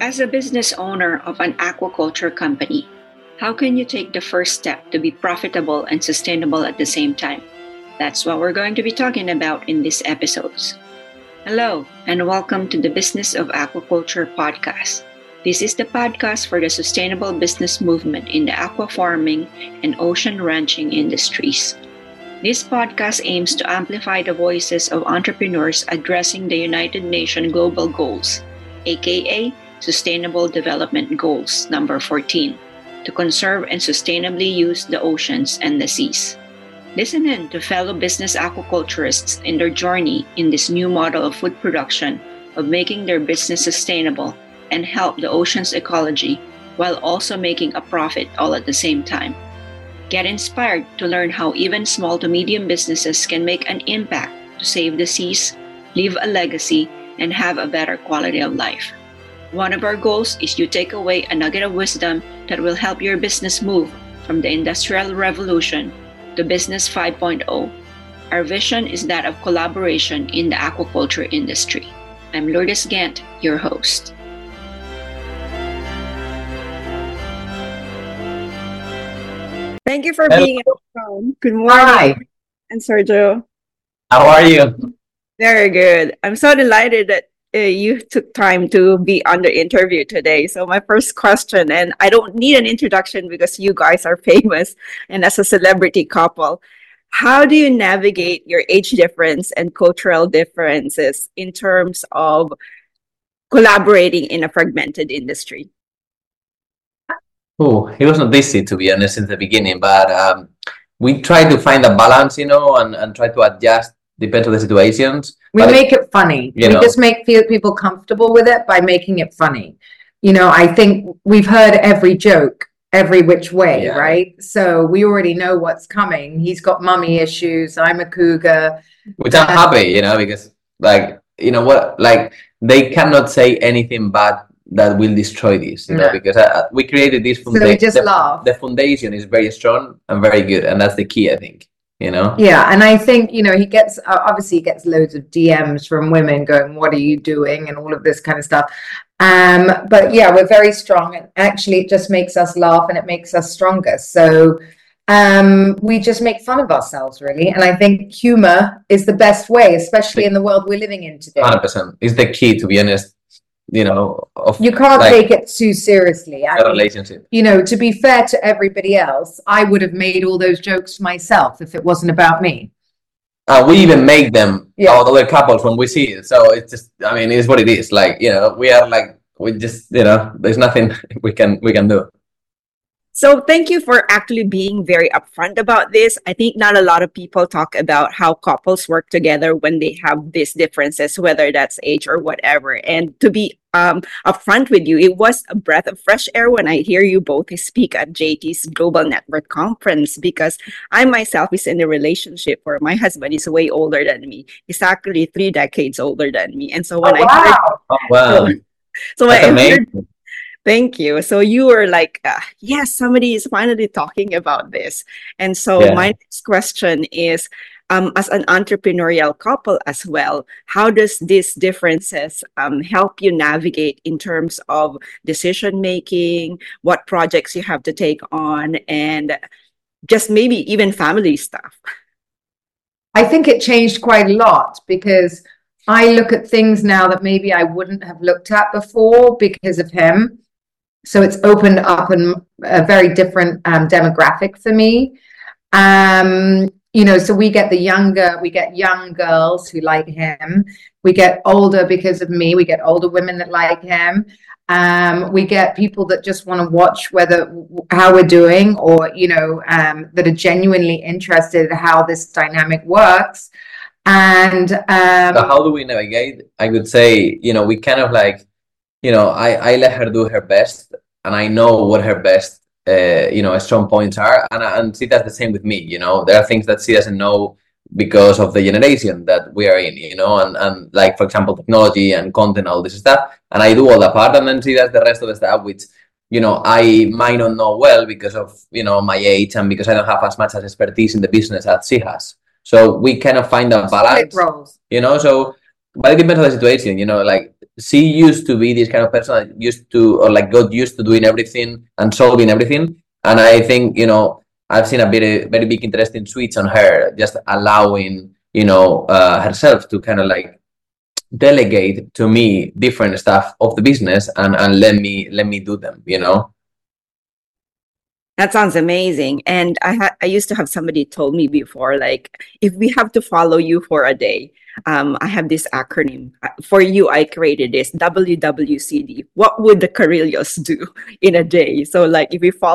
As a business owner of an aquaculture company, how can you take the first step to be profitable and sustainable at the same time? That's what we're going to be talking about in these episodes. Hello, and welcome to the Business of Aquaculture podcast. This is the podcast for the sustainable business movement in the aqua farming and ocean ranching industries. This podcast aims to amplify the voices of entrepreneurs addressing the United Nations Global Goals, aka Sustainable Development Goals number 14, to conserve and sustainably use the oceans and the seas. Listen in to fellow business aquaculturists in their journey in this new model of food production of making their business sustainable and help the ocean's ecology while also making a profit all at the same time. Get inspired to learn how even small to medium businesses can make an impact to save the seas, leave a legacy, and have a better quality of life. One of our goals is to take away a nugget of wisdom that will help your business move from the Industrial Revolution to Business 5.0. Our vision is that of collaboration in the aquaculture industry. I'm Lourdes Gant, your host. Thank you for being on the phone. Good morning. Hi, And Sergio. how are you? Very good. I'm so delighted that you took time to be on the interview today. So my first question, and I don't need an introduction because you guys are famous and as a celebrity couple, how do you navigate your age difference and cultural differences in terms of collaborating in a fragmented industry? Oh, it was not easy to be honest in the beginning, but we try to find a balance, and try to adjust depends on the situations. We But make it funny. you We know, just make feel people comfortable with it by making it funny. I think we've heard every joke every which way, yeah, right? So we already know what's coming. He's got mummy issues. I'm a cougar. which I'm Uh, happy, because they cannot say anything bad that will destroy this, no. because we created this So we just laugh. the foundation is very strong and very good, and that's the key, I think. Yeah, and I think, he gets obviously he gets loads of DMs from women going, "What are you doing?" and all of this kind of stuff. But yeah, we're very strong, and actually it just makes us laugh and it makes us stronger. So we just make fun of ourselves, really. And I think humor is the best way, especially in the world we're living in today. 100% is the key, to be honest. Of You can't like take it too seriously. I a mean, relationship. to be fair to everybody else, I would have made all those jokes myself if it wasn't about me. We even make them Yeah. about other couples when we see it. So it's just, I mean, it's what it is. We just, there's nothing we can do. So thank you for actually being very upfront about this. I think not a lot of people talk about how couples work together when they have these differences, whether that's age or whatever. And to be upfront with you, it was a breath of fresh air when I hear you both speak at JT's Global Network Conference, because I myself is in a relationship where my husband is way older than me. He's actually 3 decades older than me. And so when Oh, I heard, wow. Oh, wow, so when that's I heard amazing. Thank you. So you were like, yes, somebody is finally talking about this. And so Yeah. my next question is, as an entrepreneurial couple as well, how does these differences help you navigate in terms of decision making, what projects you have to take on, and just maybe even family stuff? I think it changed quite a lot because I look at things now that maybe I wouldn't have looked at before because of him. So it's opened up a very different demographic for me. So we get young girls who like him. We get older because of me. We get older women that like him. We get people that just want to watch how we're doing, or that are genuinely interested in how this dynamic works. And So how do we navigate? I would say, we kind of I let her do her best, and I know what her best, strong points are, and she does the same with me. There are things that she doesn't know because of the generation that we are in, and like, for example, technology and content, all this stuff, and I do all that part, and then she does the rest of the stuff, which, I might not know well because of, my age and because I don't have as much as expertise in the business as she has. So we kind of find a balance, split roles. So, but it depends on the situation, she used to be this kind of person that used to, or like got used to doing everything and solving everything. And I think, I've seen a very big interesting switch on her, just allowing, herself to kind of like delegate to me different stuff of the business and let me do them. That sounds amazing. And I used to have somebody told me before, like, if we have to follow you for a day, I have this acronym for you. I created this WWCD. What would the Carillos do in a day? So, like, if we follow,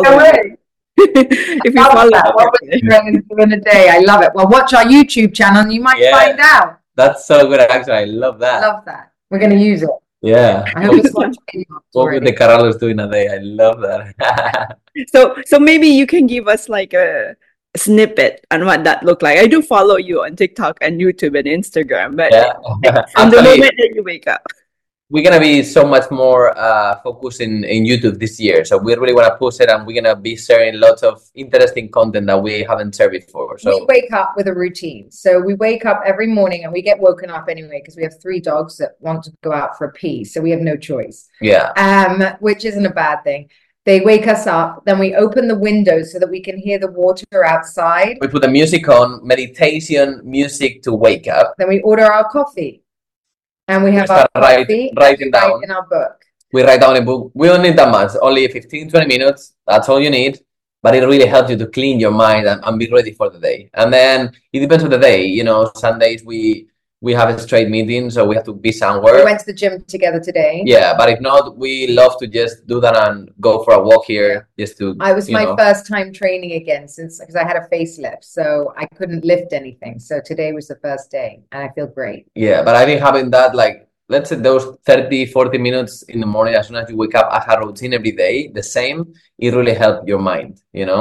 if we follow, what would you do in a day? I love it. Well, watch our YouTube channel, and you might find out. That's so good, actually. I love that. Love that. We're going to use it. Yeah. I hope it's what would the Carlos do in a day? I love that. So maybe you can give us like a snippet on what that looked like. I do follow you on TikTok and YouTube and Instagram, but from the moment that you wake up. We're going to be so much more focused in YouTube this year. So we really want to push it, and we're going to be sharing lots of interesting content that we haven't shared before. So we wake up with a routine. So we wake up every morning, and we get woken up anyway because we have 3 dogs that want to go out for a pee. So we have no choice. Yeah. Which isn't a bad thing. They wake us up, then we open the windows so that we can hear the water outside. We put the music on, meditation music to wake up. Then we order our coffee. And we have our coffee writing down in our book. We write down a book. We don't need that much, only 15, 20 minutes. That's all you need. But it really helps you to clean your mind and be ready for the day. And then it depends on the day. Sundays we have a straight meeting, so we have to be somewhere. We went to the gym together today. Yeah, but if not, we love to just do that and go for a walk here. Just to. I was my first time training again because I had a facelift, so I couldn't lift anything. So today was the first day, and I feel great. Yeah, but I think having that, like, let's say those 30, 40 minutes in the morning, as soon as you wake up, as a routine every day, the same, it really helps your mind,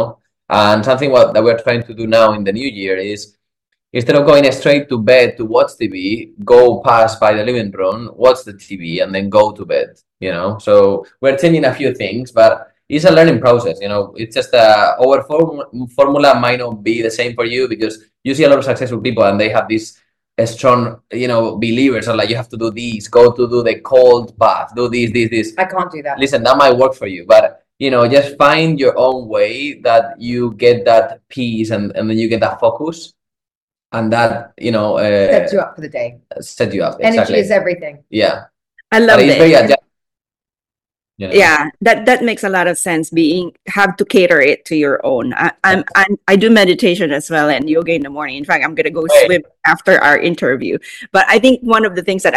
And something that we're trying to do now in the new year is, instead of going straight to bed to watch TV, go pass by the living room, watch the TV, and then go to bed, So we're changing a few things, but it's a learning process, It's just our formula might not be the same for you, because you see a lot of successful people and they have this strong, believers, or like, you have to do this, go to do the cold bath, do this. I can't do that. Listen, that might work for you, but just find your own way that you get that peace and then you get that focus. And that, sets you up for the day. Set you up. Energy exactly. is everything. Yeah. I love it. Yeah, yeah, that makes a lot of sense. Have to cater it to your own. I do meditation as well and yoga in the morning. In fact, I'm gonna go swim after our interview. But I think one of the things that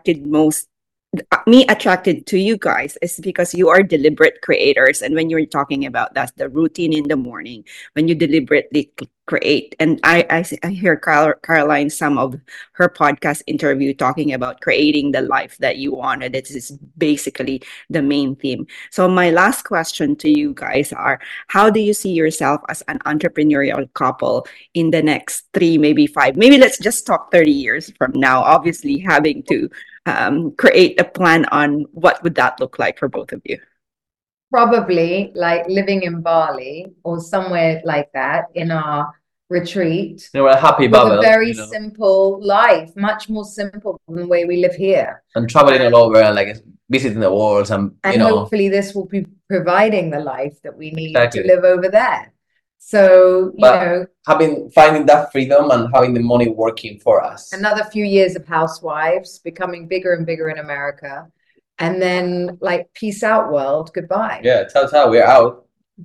attracted to you guys is because you are deliberate creators. And when you're talking about that's the routine in the morning, when you deliberately create. And I hear Caroline, some of her podcast interview, talking about creating the life that you wanted. It is basically the main theme. So my last question to you guys are, how do you see yourself as an entrepreneurial couple in the next 3, maybe 5, maybe let's just talk 30 years from now, obviously having to create a plan on what would that look like for both of you? Probably like living in Bali or somewhere like that in our retreat. A happy bubble. A very simple life, much more simple than the way we live here. And traveling all over and like visiting the world and hopefully this will be providing the life that we need to live over there. So, finding that freedom and having the money working for us. Another few years of housewives, becoming bigger and bigger in America. And then peace out, world. Goodbye. Yeah, ciao, we're out.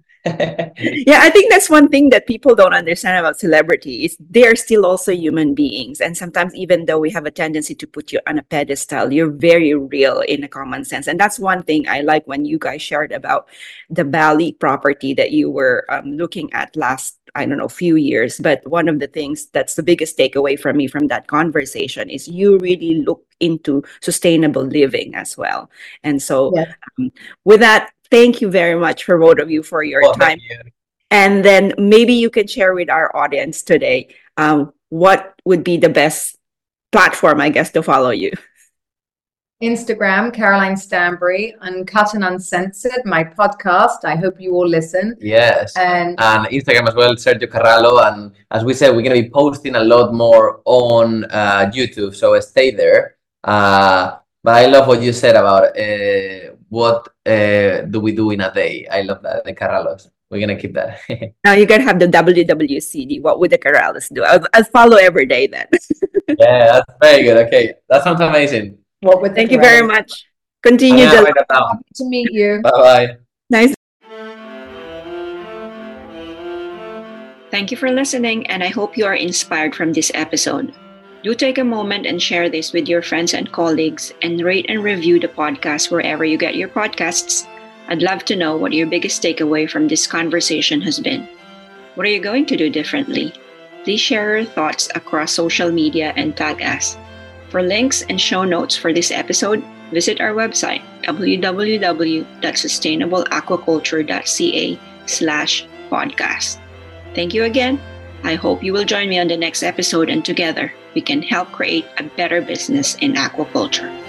Yeah, I think that's one thing that people don't understand about celebrity is they're still also human beings. And sometimes even though we have a tendency to put you on a pedestal, you're very real in a common sense. And that's one thing I like when you guys shared about the Bali property that you were looking at last, few years. But one of the things that's the biggest takeaway from me from that conversation is you really look into sustainable living as well. And so with that, thank you very much for both of you for your time. And then maybe you can share with our audience today what would be the best platform, I guess, to follow you. Instagram, Caroline Stanbury, Uncut and Uncensored, my podcast. I hope you all listen. Yes. And Instagram as well, Sergio Carrallo. And as we said, we're going to be posting a lot more on YouTube. So stay there. But I love what you said about what do we do in a day. I love that, the Carralos. We're gonna keep that. Now you gotta have the WWCD. What would the Corrales do? I'll follow every day then. Yeah, that's very good. Okay, that sounds amazing. What would Thank you very much. Continue I'm gonna the write that down. Happy to meet you. Bye-bye. nice. Thank you for listening, and I hope you are inspired from this episode. Do take a moment and share this with your friends and colleagues, and rate and review the podcast wherever you get your podcasts. I'd love to know what your biggest takeaway from this conversation has been. What are you going to do differently? Please share your thoughts across social media and tag us. For links and show notes for this episode, visit our website, www.sustainableaquaculture.ca/podcast. Thank you again. I hope you will join me on the next episode, and together we can help create a better business in aquaculture.